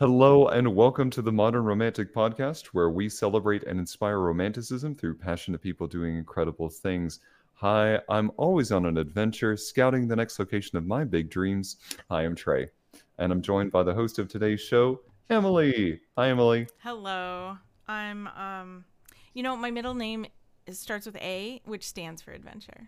Hello and welcome to the Modern Romantic Podcast, where we celebrate and inspire romanticism through passionate people doing incredible things. Hi, I'm always on an adventure, scouting the next location of my big dreams. Hi, I'm Trey, and I'm joined by the host of today's show, Emily. Hi, Emily. Hello. My middle name starts with A, which stands for adventure.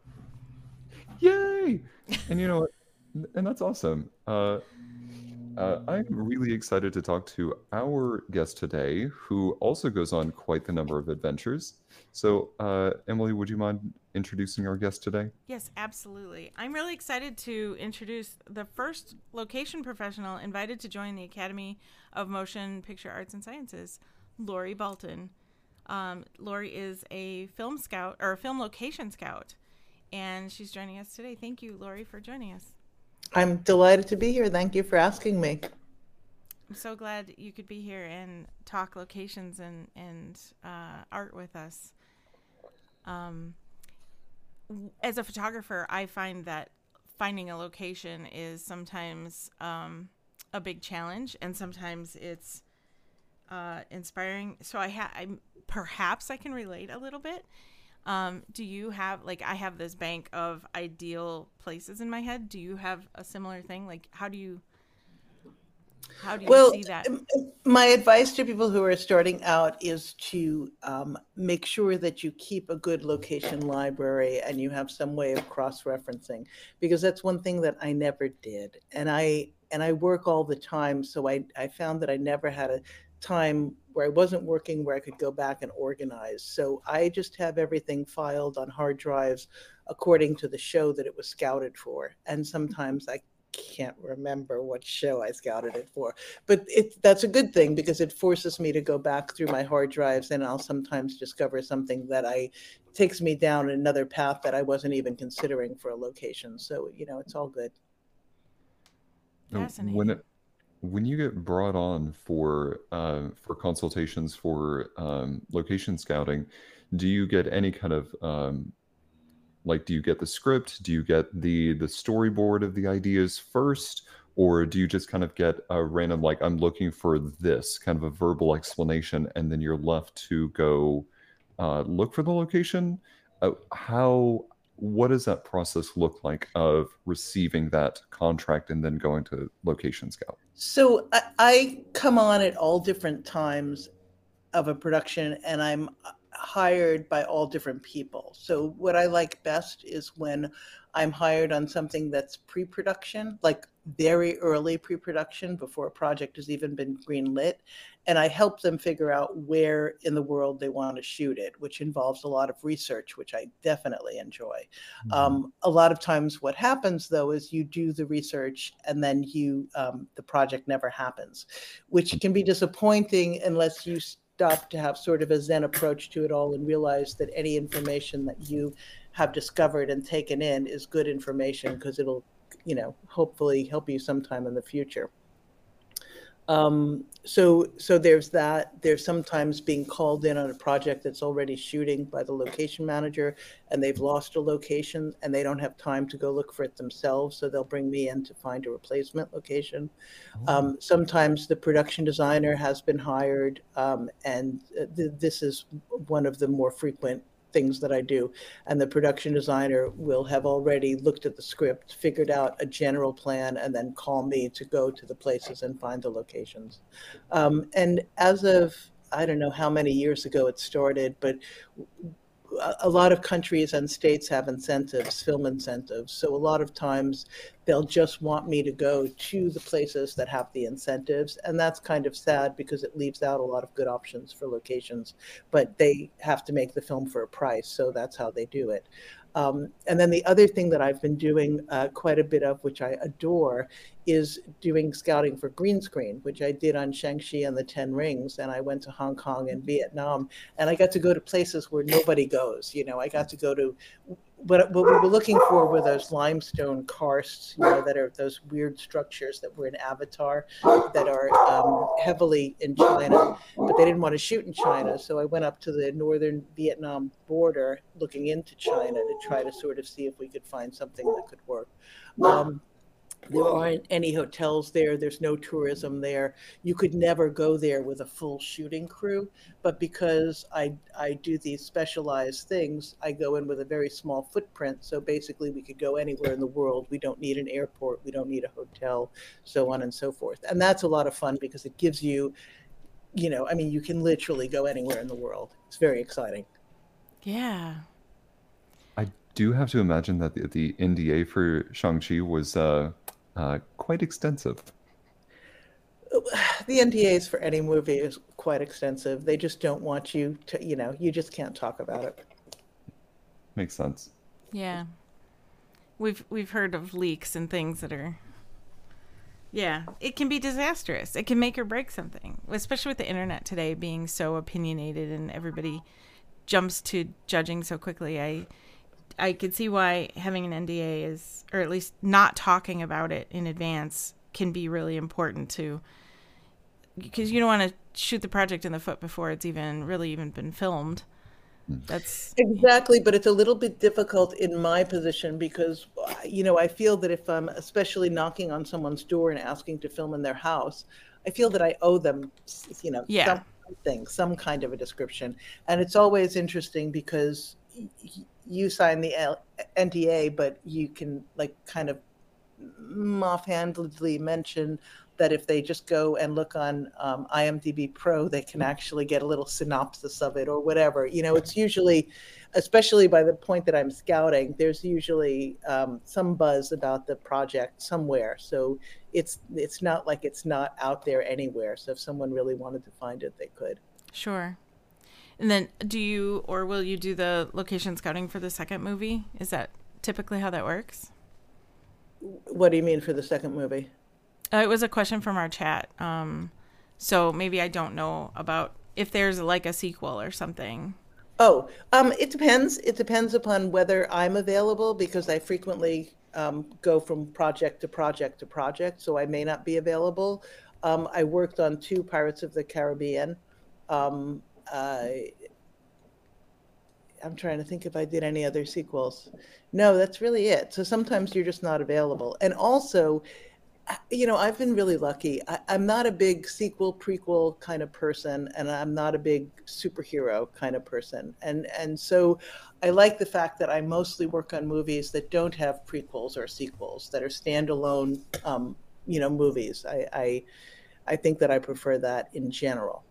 Yay! And you know what? And that's awesome. I'm really excited to talk to our guest today, who also goes on quite the number of adventures. So, Emily, would you mind introducing our guest today? Yes, absolutely. I'm really excited to introduce the first location professional invited to join the Academy of Motion Picture Arts and Sciences, Lori Bolton. Lori is a film scout or a film location scout, and she's joining us today. Thank you, Lori, for joining us. I'm delighted to be here. Thank you for asking me. I'm so glad you could be here and talk locations and art with us. As a photographer, I find that finding a location is sometimes a big challenge, and sometimes it's inspiring. So perhaps I can relate a little bit. Do you have, like, I have this bank of ideal places in my head. Do you have a similar thing? Like, how do you Well, see that? my advice to people who are starting out is to make sure that you keep a good location library and you have some way of cross-referencing, because that's one thing that I never did. And I work all the time, so I found that I never had a time where I wasn't working where I could go back and organize. So I just have everything filed on hard drives according to the show that it was scouted for. And sometimes I can't remember what show I scouted it for, but that's a good thing because it forces me to go back through my hard drives, and I'll sometimes discover something that takes me down another path that I wasn't even considering for a location. So, it's all good. Fascinating. When you get brought on for consultations for location scouting, do you get any kind of like, do you get the script? Do you get the storyboard of the ideas first, or do you just kind of get a random, like, I'm looking for this kind of a verbal explanation, and then you're left to go look for the location? How What does that process look like of receiving that contract and then going to location scout? So I come on at all different times of a production, and I'm hired by all different people. So what I like best is when I'm hired on something that's pre-production, like very early pre-production before a project has even been greenlit, and I help them figure out where in the world they want to shoot it, which involves a lot of research, which I definitely enjoy. Mhm. A lot of times what happens though is you do the research and then the project never happens, which can be disappointing unless you stop to have sort of a Zen approach to it all and realize that any information that you have discovered and taken in is good information because it'll, hopefully help you sometime in the future. So there's that. There's sometimes being called in on a project that's already shooting by the location manager, and they've lost a location and they don't have time to go look for it themselves. So they'll bring me in to find a replacement location. Oh. Sometimes the production designer has been hired, and this is one of the more frequent things that I do. And the production designer will have already looked at the script, figured out a general plan, and then call me to go to the places and find the locations. And as of, I don't know how many years ago it started, but a lot of countries and states have incentives, film incentives. So a lot of times they'll just want me to go to the places that have the incentives. And that's kind of sad because it leaves out a lot of good options for locations, but they have to make the film for a price. So that's how they do it. And then the other thing that I've been doing quite a bit of, which I adore, is doing scouting for green screen, which I did on Shang-Chi and the Ten Rings. And I went to Hong Kong and Vietnam, and I got to go to places where nobody goes. I got to go to what we were looking for were those limestone karsts, that are those weird structures that were in Avatar that are heavily in China, but they didn't want to shoot in China. So I went up to the northern Vietnam border looking into China to try to sort of see if we could find something that could work. There aren't any hotels there. There's no tourism there. You could never go there with a full shooting crew. But because I do these specialized things, I go in with a very small footprint. So basically, we could go anywhere in the world. We don't need an airport. We don't need a hotel, so on and so forth. And that's a lot of fun because it gives you, I mean, you can literally go anywhere in the world. It's very exciting. Yeah. I do have to imagine that the NDA for Shang-Chi was quite extensive. The NDAs for any movie is quite extensive. They just don't want you to, you just can't talk about it. Makes sense. Yeah. We've heard of leaks and things that are, yeah, it can be disastrous. It can make or break something, especially with the internet today being so opinionated and everybody jumps to judging so quickly. I could see why having an NDA is, or at least not talking about it in advance, can be really important to, because you don't want to shoot the project in the foot before it's even been filmed. That's exactly, but it's a little bit difficult in my position because, I feel that if I'm especially knocking on someone's door and asking to film in their house, I feel that I owe them, yeah, something, some kind of a description. And it's always interesting because you sign the NDA, but you can like kind of offhandedly mention that if they just go and look on IMDb Pro, they can actually get a little synopsis of it or whatever. It's usually, especially by the point that I'm scouting, there's usually some buzz about the project somewhere. So it's not like it's not out there anywhere. So if someone really wanted to find it, they could. sure. And then do you or will you do the location scouting for the second movie? Is that typically how that works? What do you mean for the second movie? It was a question from our chat. So maybe I don't know about if there's like a sequel or something. Oh, it depends. It depends upon whether I'm available because I frequently go from project to project to project, so I may not be available. I worked on 2 Pirates of the Caribbean. Um, I'm trying to think if I did any other sequels. No, that's really it. So sometimes you're just not available. And also, I've been really lucky. I'm not a big sequel, prequel kind of person, and I'm not a big superhero kind of person. And so I like the fact that I mostly work on movies that don't have prequels or sequels, that are standalone, movies. I think that I prefer that in general.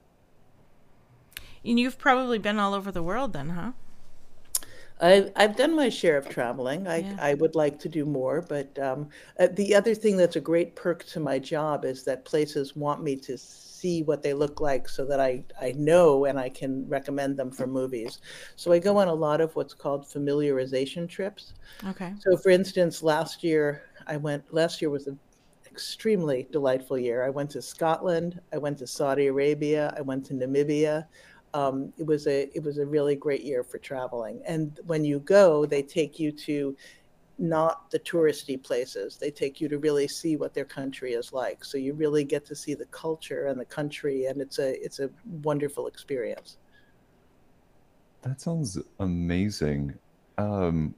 And you've probably been all over the world then, huh? I've done my share of traveling. Yeah. I would like to do more, but the other thing that's a great perk to my job is that places want me to see what they look like so that I know and I can recommend them for movies. So I go on a lot of what's called familiarization trips. Okay. So for instance, last year was an extremely delightful year. I went to Scotland, I went to Saudi Arabia, I went to Namibia. It was a really great year for traveling. And when you go, they take you to not the touristy places. They take you to really see what their country is like. So you really get to see the culture and the country, and it's a wonderful experience. That sounds amazing. Um,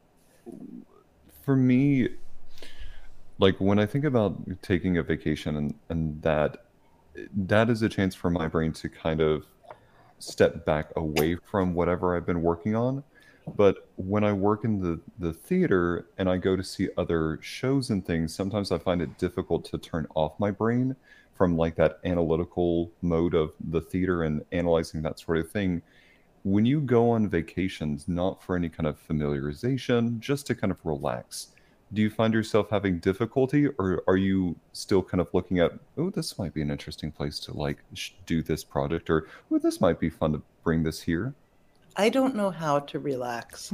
for me, like when I think about taking a vacation and that is a chance for my brain to kind of step back away from whatever I've been working on. But when I work in the theater and I go to see other shows and things, sometimes I find it difficult to turn off my brain from like that analytical mode of the theater and analyzing that sort of thing. When you go on vacations, not for any kind of familiarization, just to kind of relax, do you find yourself having difficulty, or are you still kind of looking at, oh, this might be an interesting place to like do this project, or oh, this might be fun to bring this here? I don't know how to relax.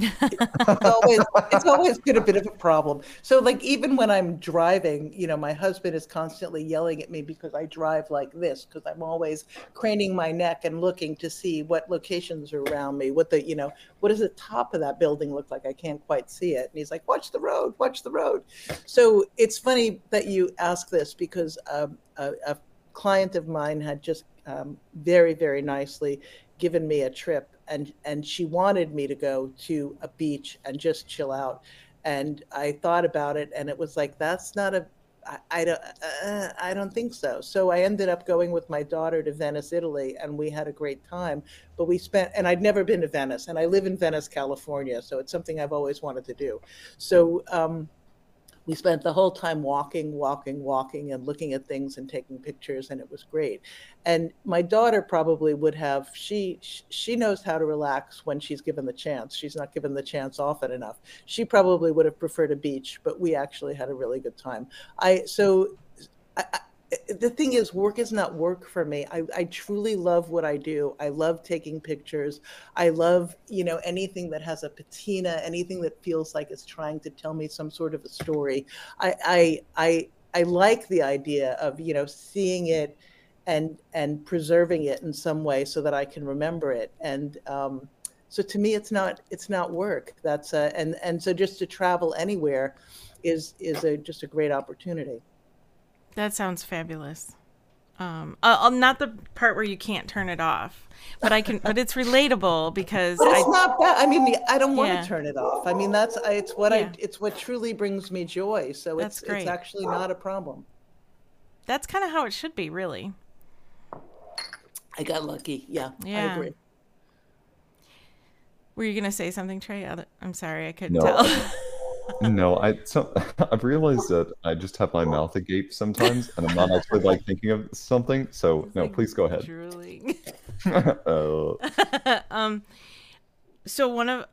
It's always been a bit of a problem. So like even when I'm driving, my husband is constantly yelling at me because I drive like this, because I'm always craning my neck and looking to see what locations are around me, what does the top of that building look like? I can't quite see it. And he's like, watch the road, watch the road. So it's funny that you ask this because a client of mine had just very, very nicely given me a trip, and she wanted me to go to a beach and just chill out. And I thought about it, and it was like, that's not a I don't think so. So I ended up going with my daughter to Venice, Italy, and we had a great time. But we spent, and I'd never been to Venice, and I live in Venice, California, so it's something I've always wanted to do. So we spent the whole time walking and looking at things and taking pictures, and it was great. And my daughter probably would have, she knows how to relax when she's given the chance. She's not given the chance often enough. She probably would have preferred a beach, but we actually had a really good time. I so I, the thing is, work is not work for me. I truly love what I do. I love taking pictures. I love, anything that has a patina, anything that feels like it's trying to tell me some sort of a story. I like the idea of, seeing it and preserving it in some way so that I can remember it. And so to me, it's not work. And so just to travel anywhere is just a great opportunity. That sounds fabulous. Not the part where you can't turn it off, but I can. But it's relatable because But it's not bad. I mean, I don't want yeah, to turn it off. I mean, yeah, it's what truly brings me joy. So that's it's great. actually not a problem. That's kind of how it should be, really. I got lucky. Yeah, I Yeah. agree. Were you gonna say something, Trey? I'm sorry, I couldn't No, tell. no, I've realized that I just have my mouth agape sometimes, and I'm not actually like thinking of something. So It's no, like please go ahead. drooling. uh, um. So one of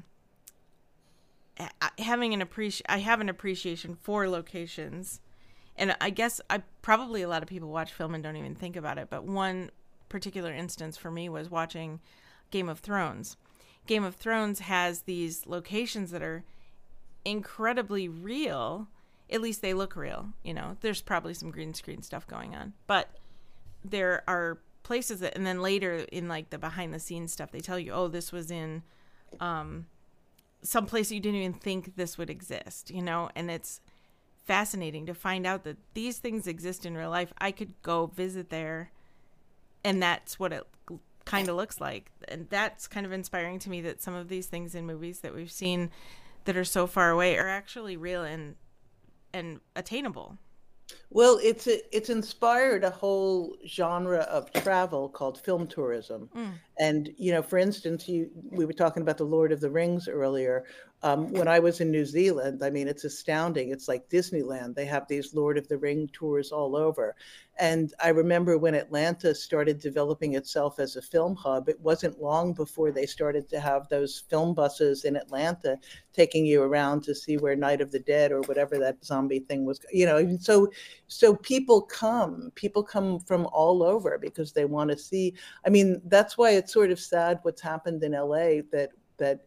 having I have an appreciation for locations, and I guess I probably a lot of people watch film and don't even think about it. But one particular instance for me was watching Game of Thrones. Game of Thrones has these locations that are incredibly real. At least they look real. There's probably some green screen stuff going on, but there are places that, and then later in like the behind the scenes stuff, they tell you, oh, this was in some place you didn't even think this would exist, and it's fascinating to find out that these things exist in real life. I could go visit there, and that's what it kind of looks like. And that's kind of inspiring to me that some of these things in movies that we've seen that are so far away are actually real and attainable. Well, it's inspired a whole genre of travel called film tourism. Mm. And, for instance, we were talking about the Lord of the Rings earlier. When I was in New Zealand, I mean, it's astounding. It's like Disneyland. They have these Lord of the Ring tours all over. And I remember when Atlanta started developing itself as a film hub, it wasn't long before they started to have those film buses in Atlanta taking you around to see where Night of the Dead or whatever that zombie thing was, and so people come from all over because they want to see. I mean, that's why it's sort of sad what's happened in LA, that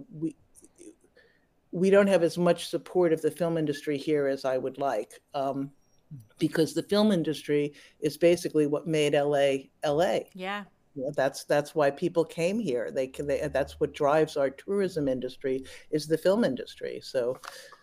we don't have as much support of the film industry here as I would like, because the film industry is basically what made LA. Yeah. That's why people came here. That's what drives our tourism industry, is the film industry. So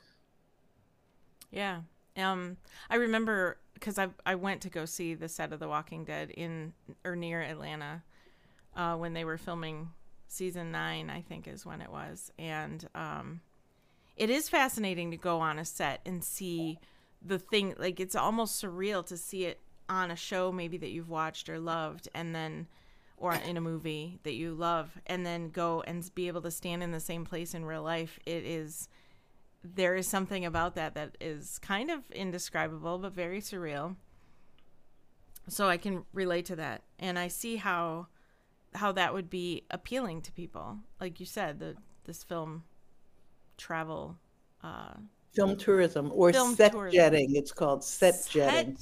Yeah. I remember because I went to go see the set of The Walking Dead in or near Atlanta when they were filming season 9, I think is when it was. And it is fascinating to go on a set and see the thing. Like, it's almost surreal to see it on a show maybe that you've watched or loved, and then or in a movie that you love, and then go and be able to stand in the same place in real life. There is something about that is kind of indescribable, but very surreal. So I can relate to that, and I see how that would be appealing to people. Like you said, this film travel, film tourism, or film set tourism, jetting. It's called set jetting.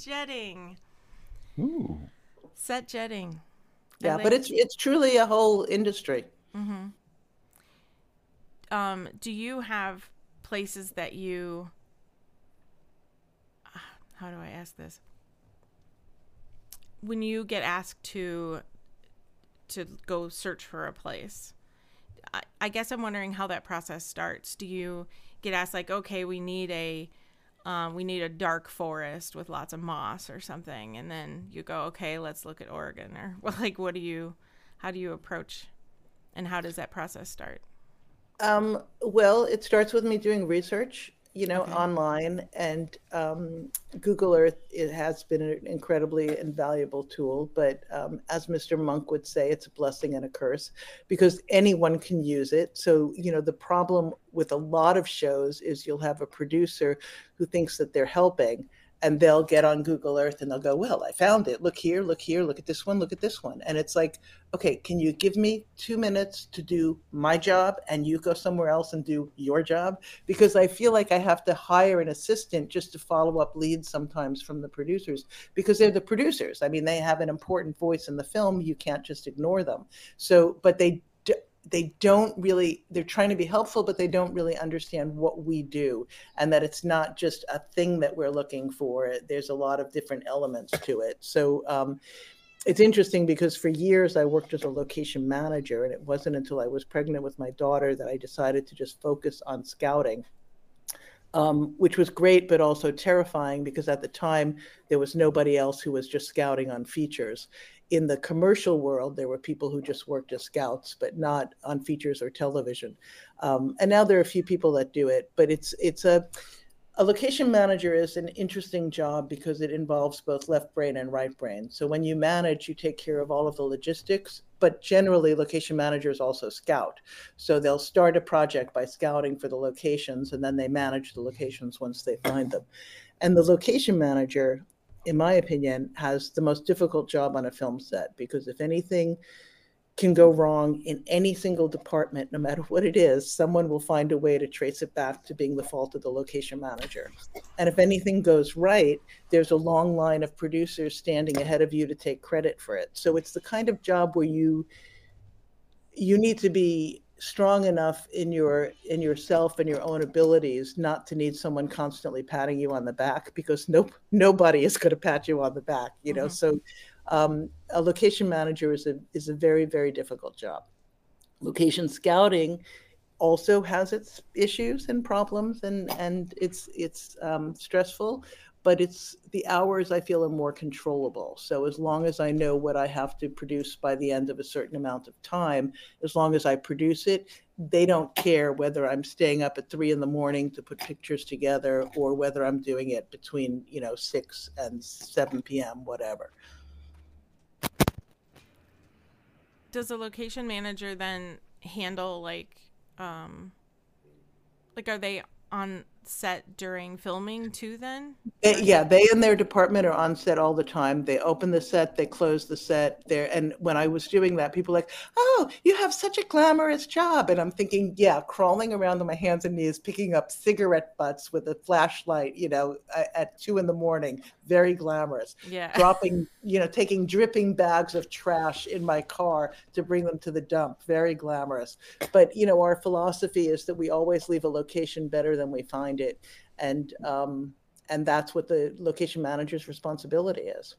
ooh. Set jetting. I Yeah, but like. it's truly a whole industry. Mm-hmm. Do you have places that you? How do I ask this? When you get asked to go search for a place, I guess I'm wondering how that process starts. Do you get asked like, okay, we need a dark forest with lots of moss or something, and then you go, okay, let's look at Oregon, or well, like, how do you approach, and how does that process start? Well, it starts with me doing research, Okay. online, and Google Earth, it has been an incredibly invaluable tool. But as Mr. Monk would say, it's a blessing and a curse because anyone can use it. So, the problem with a lot of shows is you'll have a producer who thinks that they're helping, and they'll get on Google Earth and they'll go, well, I found it. Look here, look here, look at this one, look at this one. And it's like, okay, can you give me 2 minutes to do my job and you go somewhere else and do your job? Because I feel like I have to hire an assistant just to follow up leads sometimes from the producers because they're the producers. I mean, they have an important voice in the film. You can't just ignore them. So, but they don't really, they're trying to be helpful, but they don't really understand what we do, and that it's not just a thing that we're looking for. There's a lot of different elements to it. So it's interesting because for years I worked as a location manager, and it wasn't until I was pregnant with my daughter that I decided to just focus on scouting. Which was great, but also terrifying because at the time there was nobody else who was just scouting on features. In the commercial world, there were people who just worked as scouts, but not on features or television. And now there are a few people that do it, but it's a location manager is an interesting job because it involves both left brain and right brain. So when you manage, you take care of all of the logistics, but generally location managers also scout. So they'll start a project by scouting for the locations, and then they manage the locations once they find them. And the location manager, in my opinion, has the most difficult job on a film set because if anything can go wrong in any single department, no matter what it is, someone will find a way to trace it back to being the fault of the location manager. And if anything goes right, there's a long line of producers standing ahead of you to take credit for it. So it's the kind of job where you need to be strong enough in yourself and your own abilities not to need someone constantly patting you on the back because nobody is going to pat you on the back, Mm-hmm. So a location manager is a very, very difficult job. Location scouting also has its issues and problems, and it's stressful, but it's the hours I feel are more controllable. So as long as I know what I have to produce by the end of a certain amount of time, as long as I produce it, they don't care whether I'm staying up at 3 in the morning to put pictures together or whether I'm doing it between 6 and 7 p.m. whatever. Does a location manager then handle like are they on set during filming too then? Or Yeah, they and their department are on set all the time. They open the set, they close the set. There, and when I was doing that, people were like, "Oh, you have such a glamorous job," and I'm thinking, yeah, crawling around on my hands and knees, picking up cigarette butts with a flashlight, at 2 in the morning, very glamorous. Yeah. Dropping, taking dripping bags of trash in my car to bring them to the dump, very glamorous. But our philosophy is that we always leave a location better than we find it, and that's what the location manager's responsibility is.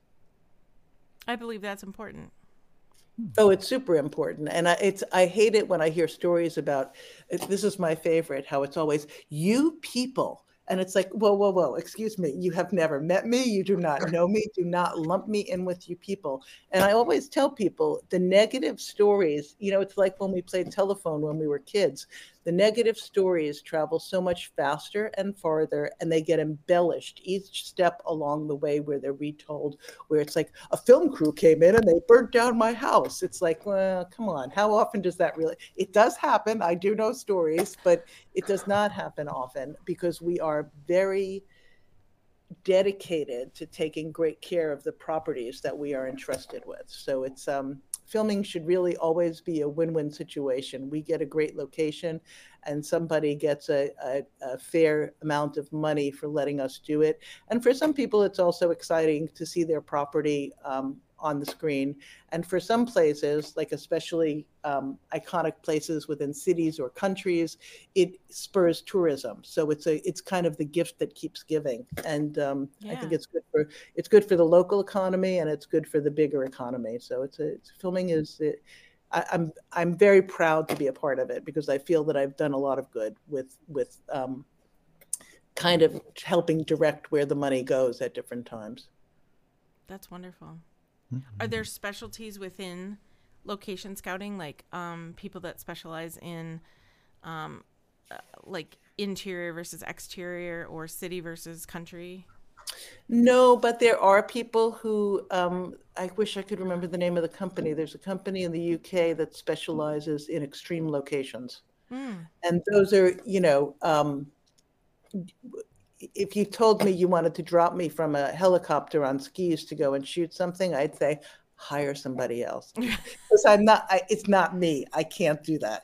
I believe that's important. Oh, it's super important, and I hate it when I hear stories about. This is my favorite. How it's always you people, and it's like, whoa, whoa, whoa. Excuse me. You have never met me. You do not know me. Do not lump me in with you people. And I always tell people the negative stories. It's like when we played telephone when we were kids. The negative stories travel so much faster and farther, and they get embellished each step along the way where they're retold, where it's like a film crew came in and they burnt down my house. It's like, well, come on. How often does that really? It does happen. I do know stories, but it does not happen often because we are very dedicated to taking great care of the properties that we are entrusted with. So it's filming should really always be a win-win situation. We get a great location and somebody gets a fair amount of money for letting us do it. And for some people, it's also exciting to see their property on the screen. And for some places, like especially iconic places within cities or countries, it spurs tourism. So it's kind of the gift that keeps giving. And I think it's good for the local economy and it's good for the bigger economy. So filming is. I'm very proud to be a part of it because I feel that I've done a lot of good with kind of helping direct where the money goes at different times. That's wonderful. Are there specialties within location scouting, like people that specialize in like interior versus exterior or city versus country? No, but there are people who, I wish I could remember the name of the company. There's a company in the UK that specializes in extreme locations. Mm. And those are, if you told me you wanted to drop me from a helicopter on skis to go and shoot something, I'd say, hire somebody else. Because it's not me. I can't do that,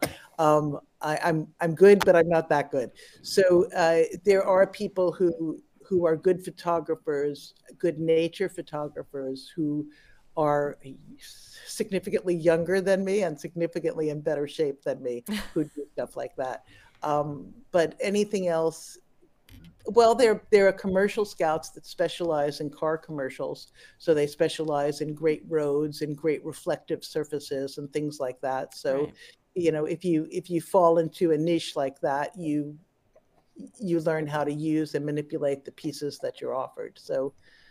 I'm good, but I'm not that good. So there are people who are good photographers, good nature photographers, who are significantly younger than me and significantly in better shape than me, who do stuff like that. But anything else, well, there are commercial scouts that specialize in car commercials. So they specialize in great roads and great reflective surfaces and things like that. So, Right. if you fall into a niche like that, you learn how to use and manipulate the pieces that you're offered. So,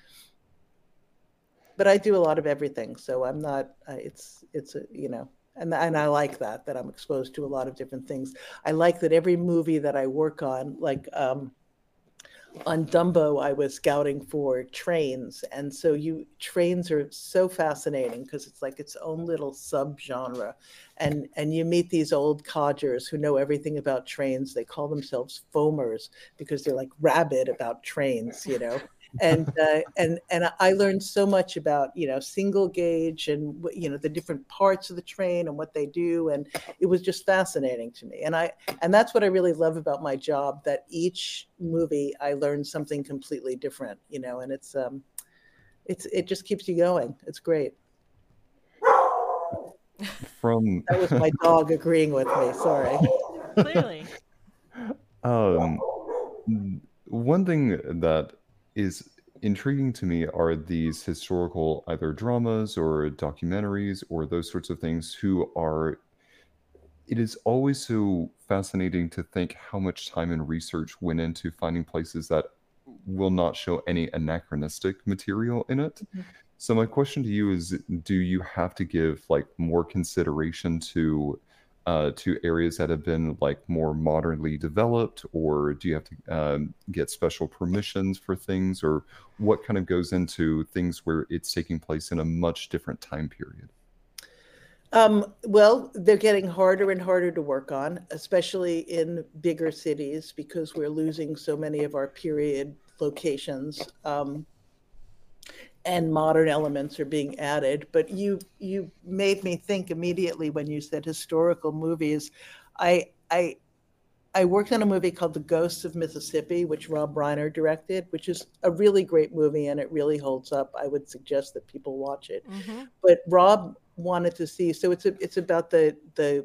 but I do a lot of everything. So I'm not, and I like that I'm exposed to a lot of different things. I like that every movie that I work on, like, on Dumbo, I was scouting for trains. And so trains are so fascinating because it's like its own little subgenre. And you meet these old codgers who know everything about trains. They call themselves foamers because they're like rabid about trains, And I learned so much about, single gauge and, the different parts of the train and what they do. And it was just fascinating to me. And that's what I really love about my job, that each movie I learned something completely different, and it just keeps you going. It's great. That was my dog agreeing with me. Sorry. Clearly. One thing that is intriguing to me are these historical either dramas or documentaries or those sorts of things it is always so fascinating to think how much time and research went into finding places that will not show any anachronistic material in it. Mm-hmm. So my question to you is, do you have to give like more consideration to areas that have been like more modernly developed, or do you have to get special permissions for things, or what kind of goes into things where it's taking place in a much different time period? Well, they're getting harder and harder to work on, especially in bigger cities, because we're losing so many of our period locations. And modern elements are being added. But you made me think immediately when you said historical movies. I worked on a movie called The Ghosts of Mississippi, which Rob Reiner directed, which is a really great movie and it really holds up. I would suggest that people watch it. Mm-hmm. But Rob wanted to see, so it's about the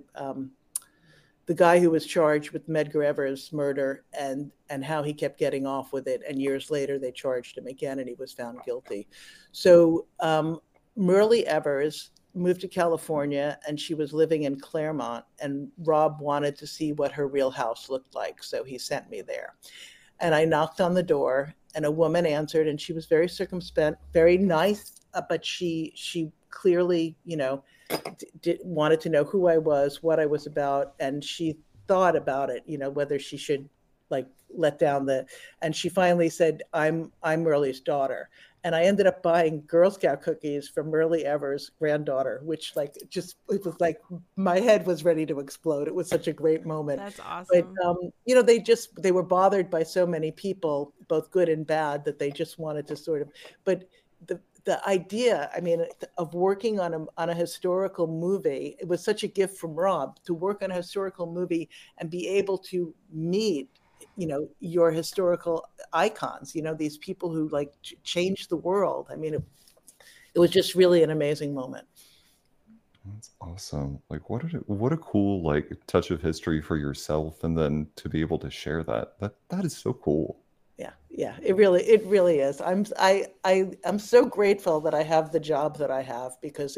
guy who was charged with Medgar Evers' murder and how he kept getting off with it. And years later, they charged him again and he was found guilty. So Myrlie Evers moved to California and she was living in Claremont, and Rob wanted to see what her real house looked like. So he sent me there. And I knocked on the door and a woman answered, and she was very circumspect, very nice, but she clearly, wanted to know who I was, what I was about, and she thought about it, whether she should like let down and she finally said, I'm Myrlie's daughter. And I ended up buying Girl Scout cookies from Myrlie Evers' granddaughter, which it was like my head was ready to explode. It was such a great moment. That's awesome. But they were bothered by so many people, both good and bad, that they just wanted to sort of, but the idea, of working on a historical movie, it was such a gift from Rob to work on a historical movie and be able to meet, your historical icons, these people who like changed the world. It was just really an amazing moment. That's awesome. Like what a cool like touch of history for yourself, and then to be able to share that is so cool. Yeah, it really is. I'm so grateful that I have the job that I have, because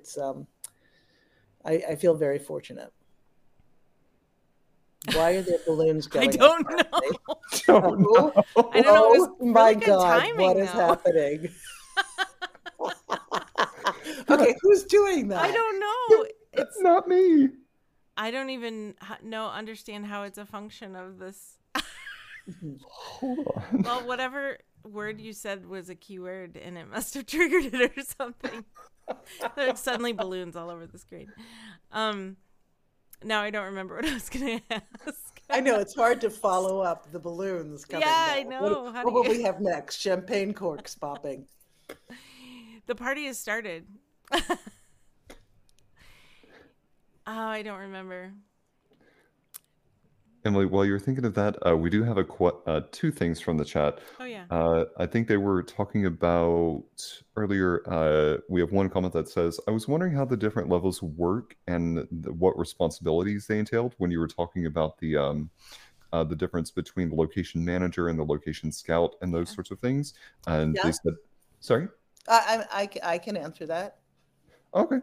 I feel very fortunate. Why are there balloons going? I don't know. I don't know. It was my really good God, timing, what is happening? Okay, who's doing that? I don't know. It's not me. I don't even understand how it's a function of this. Hold on. Well, whatever word you said was a keyword, and it must have triggered it or something. There's suddenly balloons all over the screen. Now I don't remember what I was going to ask. I know it's hard to follow up the balloons coming Yeah, down. I know. What will we have next? Champagne corks popping. The party has started. Oh, I don't remember. Emily, while you're thinking of that, we do have two things from the chat. Oh, yeah. I think they were talking about earlier. We have one comment that says, I was wondering how the different levels work and what responsibilities they entailed when you were talking about the difference between the location manager and the location scout and those sorts of things. And they said, sorry? I can answer that. Okay.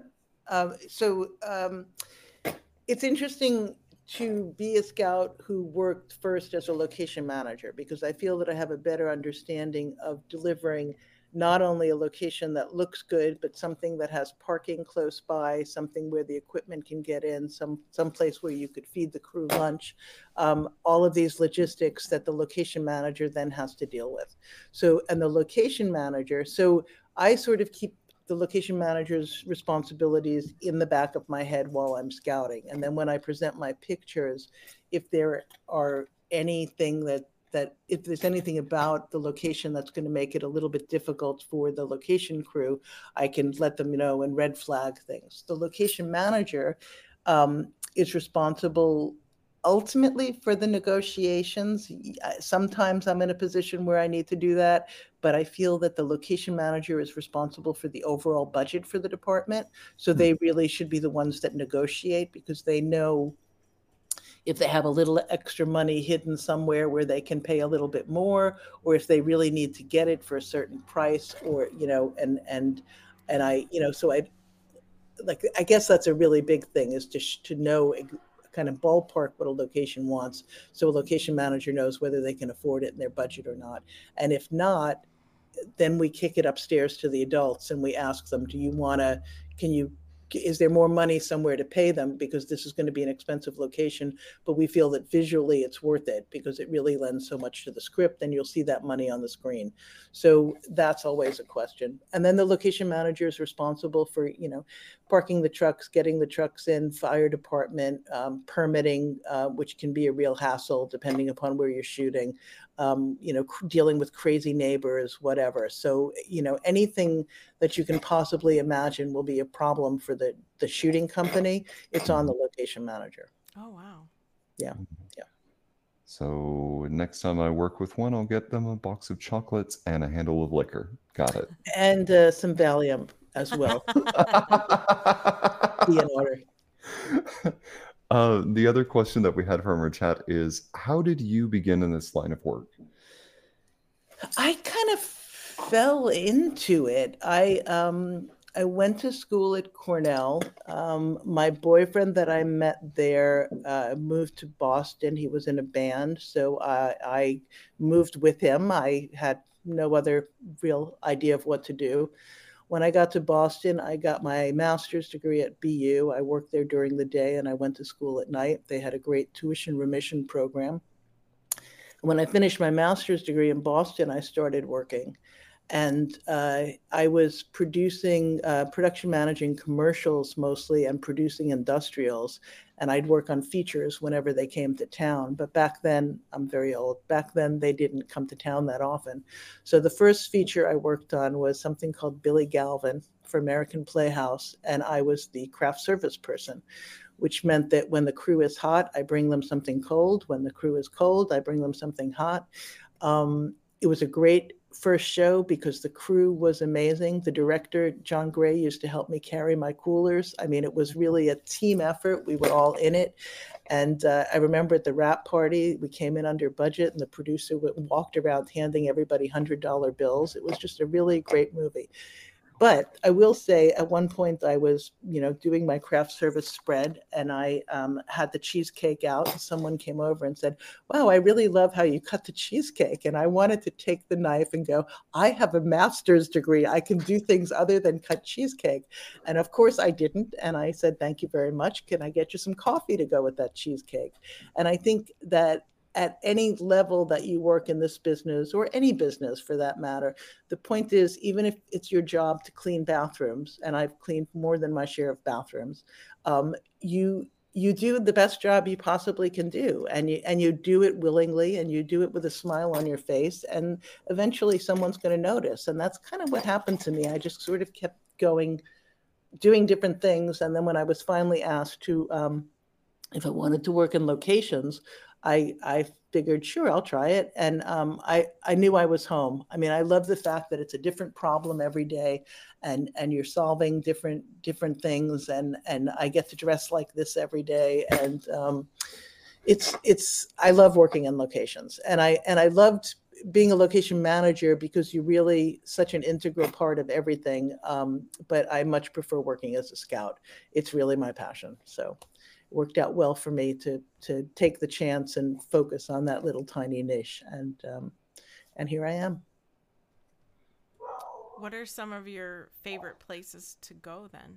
It's interesting to be a scout who worked first as a location manager, because I feel that I have a better understanding of delivering not only a location that looks good, but something that has parking close by, something where the equipment can get in, some place where you could feed the crew lunch, all of these logistics that the location manager then has to deal with. And the location manager, I sort of keep the location manager's responsibilities in the back of my head while I'm scouting. And then when I present my pictures, if there are anything if there's anything about the location that's going to make it a little bit difficult for the location crew, I can let them know and red flag things. The location manager is responsible ultimately for the negotiations. Sometimes I'm in a position where I need to do that, but I feel that the location manager is responsible for the overall budget for the department. So they really should be the ones that negotiate, because they know if they have a little extra money hidden somewhere where they can pay a little bit more, or if they really need to get it for a certain price, or, I guess that's a really big thing, is to know kind of ballpark what a location wants, so a location manager knows whether they can afford it in their budget or not. And if not, then we kick it upstairs to the adults and we ask them, is there more money somewhere to pay them, because this is going to be an expensive location, but we feel that visually it's worth it because it really lends so much to the script, and you'll see that money on the screen. So that's always a question. And then the location manager is responsible for, parking the trucks, getting the trucks in, fire department, permitting, which can be a real hassle depending upon where you're shooting, dealing with crazy neighbors, whatever. So, anything that you can possibly imagine will be a problem for the shooting company, it's on the location manager. Oh, wow. Yeah. So next time I work with one, I'll get them a box of chocolates and a handle of liquor. Got it. And some Valium as well. Be in order. The other question that we had from our chat is, how did you begin in this line of work? I kind of fell into it. I went to school at Cornell. My boyfriend that I met there moved to Boston. He was in a band, so I moved with him. I had no other real idea of what to do. When I got to Boston, I got my master's degree at BU. I worked there during the day and I went to school at night. They had a great tuition remission program. When I finished my master's degree in Boston, I started working. And I was production managing commercials mostly, and producing industrials. And I'd work on features whenever they came to town. But back then, I'm very old, back then they didn't come to town that often. So the first feature I worked on was something called Billy Galvin for American Playhouse. And I was the craft service person, which meant that when the crew is hot, I bring them something cold. When the crew is cold, I bring them something hot. It was a great first show because the crew was amazing. The director, John Gray, used to help me carry my coolers. I mean, it was really a team effort. We were all in it. And I remember at the wrap party, we came in under budget and the producer walked around handing everybody $100 bills. It was just a really great movie. But I will say at one point I was, doing my craft service spread, and I had the cheesecake out, and someone came over and said, "Wow, I really love how you cut the cheesecake." And I wanted to take the knife and go, "I have a master's degree. I can do things other than cut cheesecake." And of course I didn't. And I said, "Thank you very much. Can I get you some coffee to go with that cheesecake?" And I think that at any level that you work in this business, or any business for that matter, the point is, even if it's your job to clean bathrooms, and I've cleaned more than my share of bathrooms, you do the best job you possibly can do, and you do it willingly, and you do it with a smile on your face, and eventually someone's going to notice. And that's kind of what happened to me. I just sort of kept going, doing different things, and then when I was finally asked to, if I wanted to work in locations, I figured, sure, I'll try it. And I knew I was home. I mean, I love the fact that it's a different problem every day, and you're solving different things, and I get to dress like this every day. And I love working in locations, and I loved being a location manager because you're really such an integral part of everything. But I much prefer working as a scout. It's really my passion. So worked out well for me to take the chance and focus on that little tiny niche, and here I am. What are some of your favorite places to go then?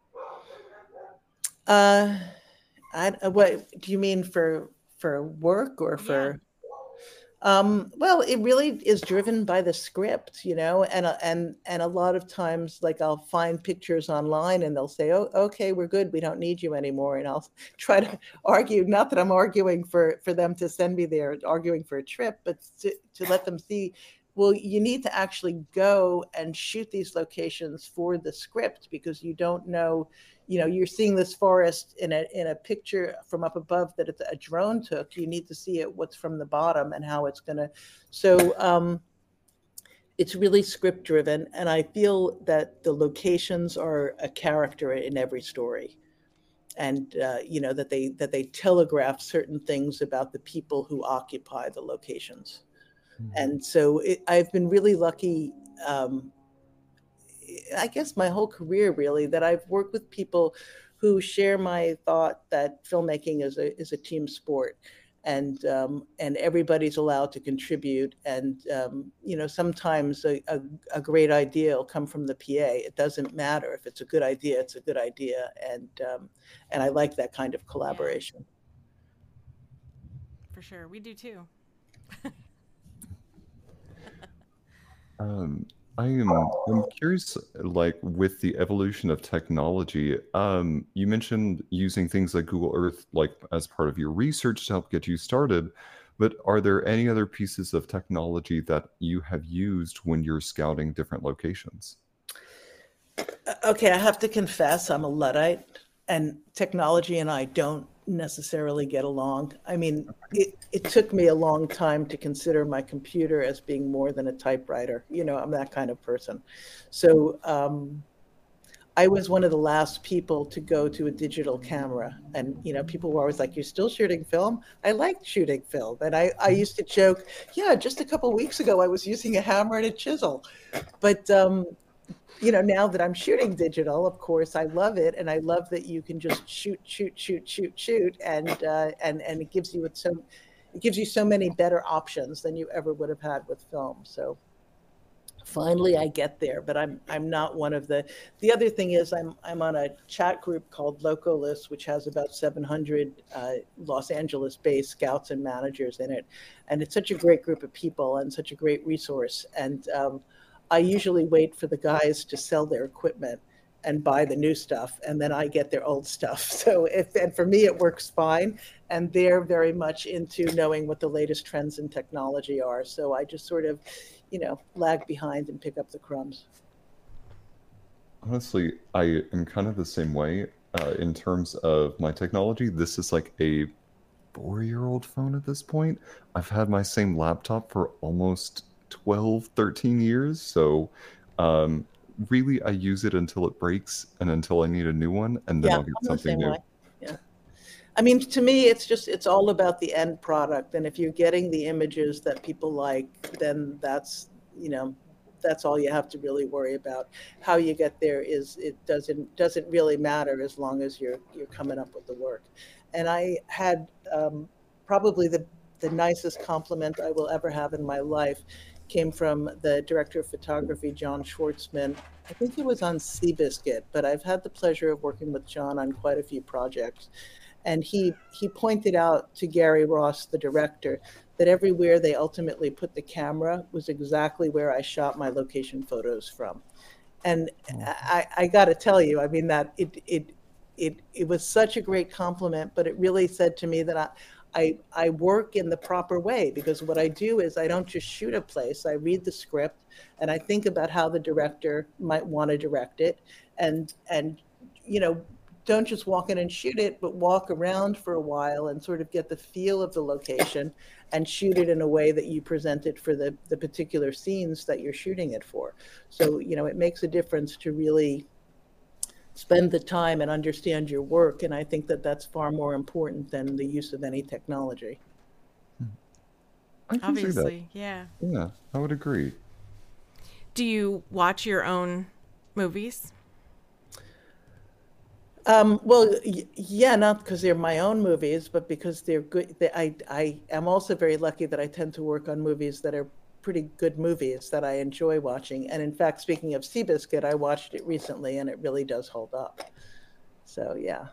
What do you mean, for work or Yeah. for? Well, it really is driven by the script, and a lot of times, like, I'll find pictures online, and they'll say, "Oh, okay, we're good. We don't need you anymore." And I'll try to argue, not that I'm arguing for them to send me there, arguing for a trip, but to let them see, well, you need to actually go and shoot these locations for the script, because you don't know, you're seeing this forest in a picture from up above that a drone took. You need to see it, what's from the bottom, and how it's going to. So it's really script driven, and I feel that the locations are a character in every story, and that they telegraph certain things about the people who occupy the locations. Mhm. And so I've been really lucky, I guess my whole career really, that I've worked with people who share my thought that filmmaking is a team sport, and everybody's allowed to contribute. And sometimes a great idea will come from the PA. It doesn't matter if it's a good idea; it's a good idea, and I like that kind of Yeah, collaboration. for sure. We do too. Um, I'm curious, like with the evolution of technology, you mentioned using things like Google Earth, like as part of your research to help get you started. But are there any other pieces of technology that you have used when you're scouting different locations? Okay, I have to confess, I'm a Luddite, and technology and I don't necessarily get along. I mean, it took me a long time to consider my computer as being more than a typewriter. I'm that kind of person. So I was one of the last people to go to a digital camera. And, people were always like, "You're still shooting film?" I liked shooting film. And I used to joke, "Yeah, just a couple of weeks ago, I was using a hammer and a chisel." But now that I'm shooting digital, of course, I love it, and I love that you can just shoot, shoot, shoot, shoot, shoot, and it gives you so many better options than you ever would have had with film. So finally, I get there, but I'm not one of the. The other thing is, I'm on a chat group called Localist, which has about 700 Los Angeles-based scouts and managers in it, and it's such a great group of people and such a great resource. And I usually wait for the guys to sell their equipment and buy the new stuff, and then I get their old stuff. So and for me, it works fine. And they're very much into knowing what the latest trends in technology are. So I just sort of, lag behind and pick up the crumbs. Honestly, I am kind of the same way in terms of my technology. This is like a 4-year-old phone at this point. I've had my same laptop for almost 12, 13 years. So um, really, I use it until it breaks and until I need a new one, and then Yeah, I'll get I'm the something same way. new. Yeah. I mean, to me, it's all about the end product. And if you're getting the images that people like, then that's, that's all you have to really worry about. How you get there is, it doesn't really matter as long as you're coming up with the work. And I had probably the nicest compliment I will ever have in my life came from the director of photography, John Schwartzman. I think he was on Seabiscuit, but I've had the pleasure of working with John on quite a few projects. And he pointed out to Gary Ross, the director, that everywhere they ultimately put the camera was exactly where I shot my location photos from. And I got to tell you, I mean, that it was such a great compliment, but it really said to me that I work in the proper way, because what I do is I don't just shoot a place. I read the script and I think about how the director might want to direct it, and you know, don't just walk in and shoot it, but walk around for a while and sort of get the feel of the location and shoot it in a way that you present it for the particular scenes that you're shooting it for. So, you know, it makes a difference to really spend the time and understand your work. And I think that that's far more important than the use of any technology. I can see that. Obviously, yeah. Yeah, I would agree. Do you watch your own movies? Well, yeah, not because they're my own movies, but because they're good. I am also very lucky that I tend to work on movies that are pretty good movies that I enjoy watching. And in fact, speaking of Seabiscuit, I watched it recently and it really does hold up. So yeah.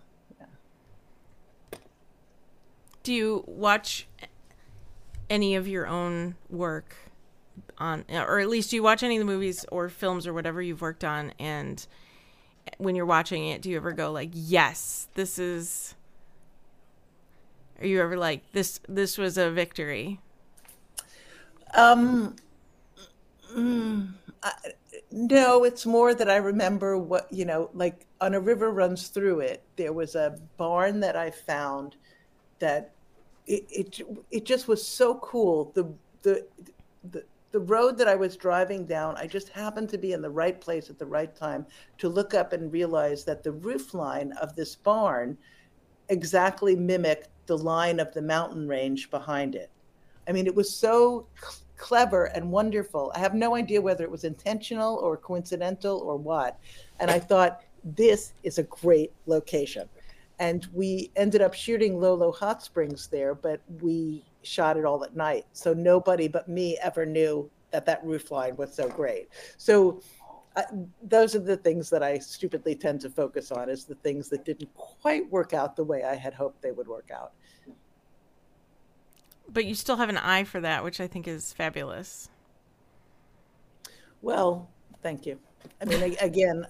Do you watch any of your own work on, or at least do you watch any of the movies or films or whatever you've worked on, and when you're watching it, do you ever go like, yes, this is, are you ever like, this was a victory? No, it's more that I remember what, you know, like on A River Runs Through It, there was a barn that I found that it just was so cool. The road that I was driving down, I just happened to be in the right place at the right time to look up and realize that the roof line of this barn exactly mimicked the line of the mountain range behind it. I mean, it was so clever and wonderful. I have no idea whether it was intentional or coincidental or what. And I thought, this is a great location. And we ended up shooting Lolo Hot Springs there, but we shot it all at night. So nobody but me ever knew that that roof line was so great. So those are the things that I stupidly tend to focus on, is the things that didn't quite work out the way I had hoped they would work out. But you still have an eye for that, which I think is fabulous. Well, thank you. I mean, again,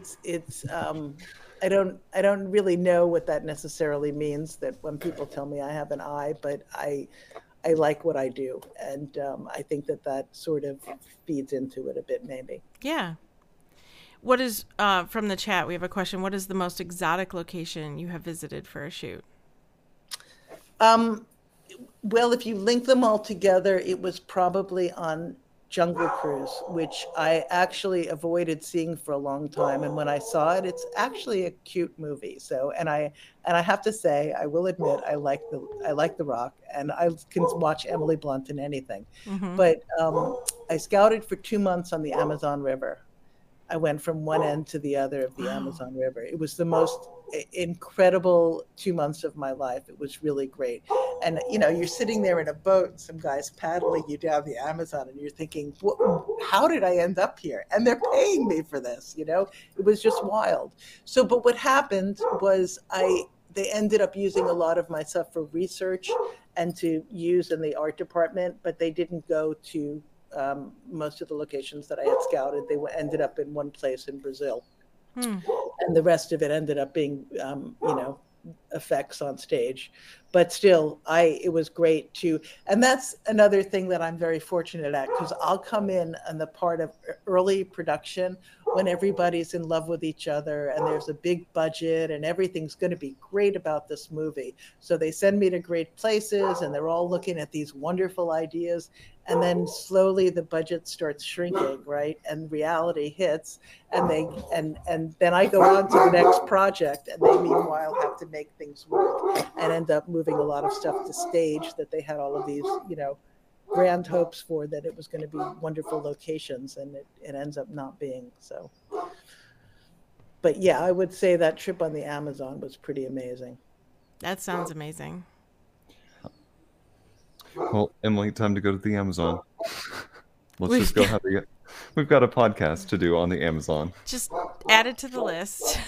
I don't really know what that necessarily means, that when people tell me I have an eye, but I like what I do. And I think that sort of feeds into it a bit, maybe. Yeah. What is, from the chat, we have a question. What is the most exotic location you have visited for a shoot? Well, if you link them all together, it was probably on Jungle Cruise, which I actually avoided seeing for a long time. And when I saw it, it's actually a cute movie. So, and I have to say, I will admit, I like The Rock, and I can watch Emily Blunt in anything. Mm-hmm. But I scouted for 2 months on the Amazon River. I went from one end to the other of the Amazon River. It was the most incredible 2 months of my life. It was really great. And, you know, you're sitting there in a boat and some guy's paddling you down the Amazon and you're thinking, how did I end up here? And they're paying me for this, you know? It was just wild. So, but what happened was they ended up using a lot of my stuff for research and to use in the art department, but they didn't go to most of the locations that I had scouted. They ended up in one place in Brazil. And the rest of it ended up being, effects on stage. But still, it was great too. And that's another thing that I'm very fortunate at, because I'll come in on the part of early production when everybody's in love with each other and there's a big budget and everything's going to be great about this movie. So they send me to great places and they're all looking at these wonderful ideas. And then slowly the budget starts shrinking, right? And reality hits, and then I go on to the next project, and they meanwhile have to make things work and end up moving a lot of stuff to stage that they had all of these, grand hopes for that it was going to be wonderful locations, and it ends up not being so. But yeah, I would say that trip on the Amazon was pretty amazing. That sounds amazing. Well, Emily, time to go to the Amazon. Let's We've just go got, have a. We've got a podcast to do on the Amazon. just add it to the list.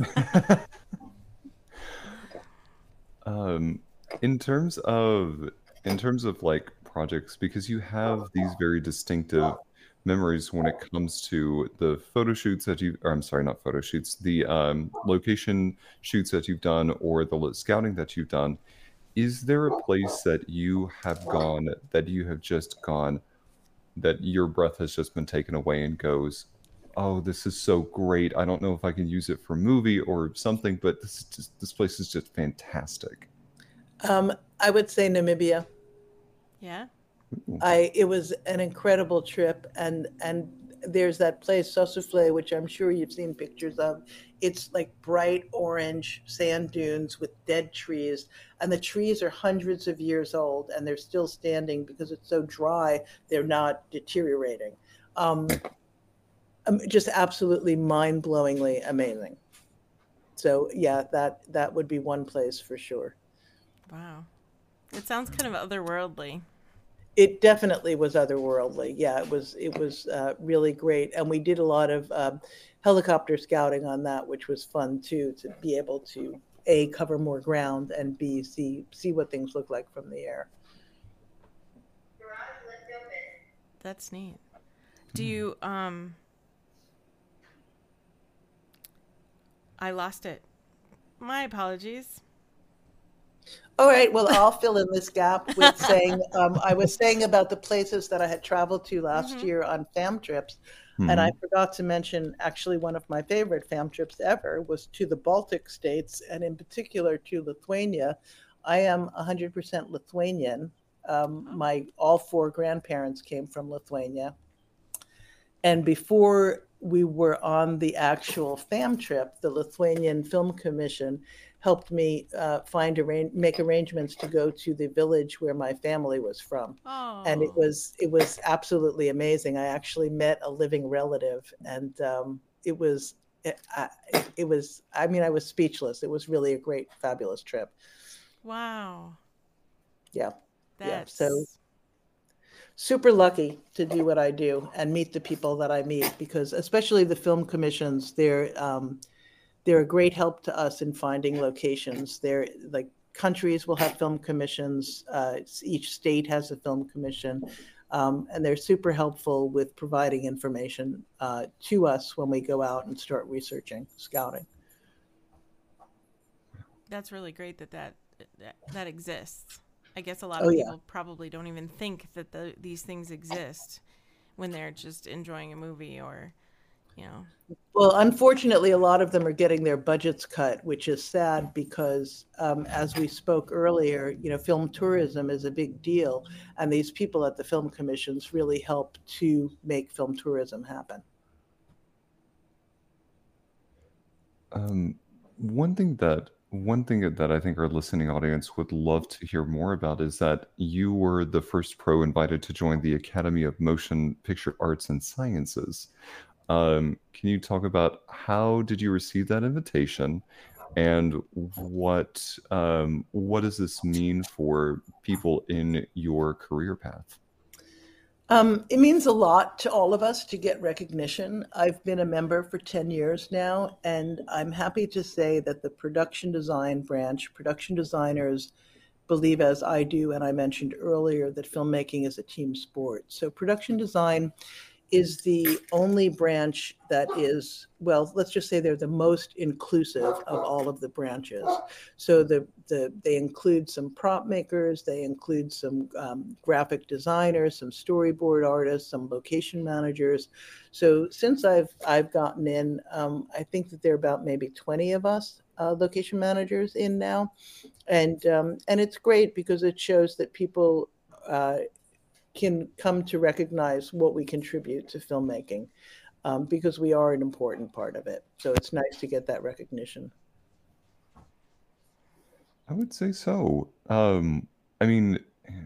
Um, in terms of like projects, because you have these very distinctive memories when it comes to the photo shoots that you, or I'm sorry, not photo shoots, the location shoots that you've done or the scouting that you've done. Is there a place that you have gone that you have just gone that your breath has just been taken away and goes, "Oh, this is so great. I don't know if I can use it for a movie or something, but this place is just fantastic." I would say Namibia. Yeah. Ooh. It was an incredible trip, and there's that place Sosufle, which I'm sure you've seen pictures of. It's like bright orange sand dunes with dead trees, and the trees are hundreds of years old, and they're still standing because it's so dry. They're not deteriorating. Um, just absolutely mind-blowingly amazing. So yeah, that would be one place for sure. Wow. It sounds kind of otherworldly. It definitely was otherworldly. Yeah, it was really great, and we did a lot of helicopter scouting on that, which was fun too, to be able to a cover more ground and b see what things look like from the air. That's neat. Do you I lost it. My apologies. All right, well, I'll fill in this gap with saying I was saying about the places that I had traveled to last Mhm. year on fam trips, and I Hmm. forgot to mention actually one of my favorite fam trips ever was to the Baltic states, and in particular to Lithuania. I am 100% Lithuanian. Oh. My all four grandparents came from Lithuania, and before we were on the actual fam trip, the Lithuanian Film Commission helped me make arrangements to go to the village where my family was from, and Oh. it was absolutely amazing. I actually met a living relative, and it was it was, I mean, I was speechless. It was really a great, fabulous trip. Wow. Yeah, yeah. So That's super lucky to do what I do and meet the people that I meet, because especially the film commissions, they're a great help to us in finding locations. They're like countries will have film commissions. Each state has a film commission, and they're super helpful with providing information to us when we go out and start researching, scouting. that's really great that exists. I guess a lot Oh of yeah. people probably don't even think that these things exist when they're just enjoying a movie or, you know. Well, unfortunately, a lot of them are getting their budgets cut, which is sad because, as we spoke earlier, you know, film tourism is a big deal, and these people at the film commissions really help to make film tourism happen. Um, one thing that I think our listening audience would love to hear more about is that you were the first pro invited to join the Academy of Motion Picture Arts and Sciences. Can you talk about how did you receive that invitation, and what does this mean for people in your career path? It means a lot to all of us to get recognition. I've been a member for 10 years now, and I'm happy to say that the production design branch, production designers believe, as I do, and I mentioned earlier, that filmmaking is a team sport. So, production design is the only branch that is, well, let's just say they're the most inclusive of all of the branches. So they include some prop makers, they include some graphic designers, some storyboard artists, some location managers. So since I've gotten in, I think that there are about maybe 20 of us location managers in now, and it's great because it shows that people can come to recognize what we contribute to filmmaking, because we are an important part of it. So it's nice to get that recognition. I would say so. I mean,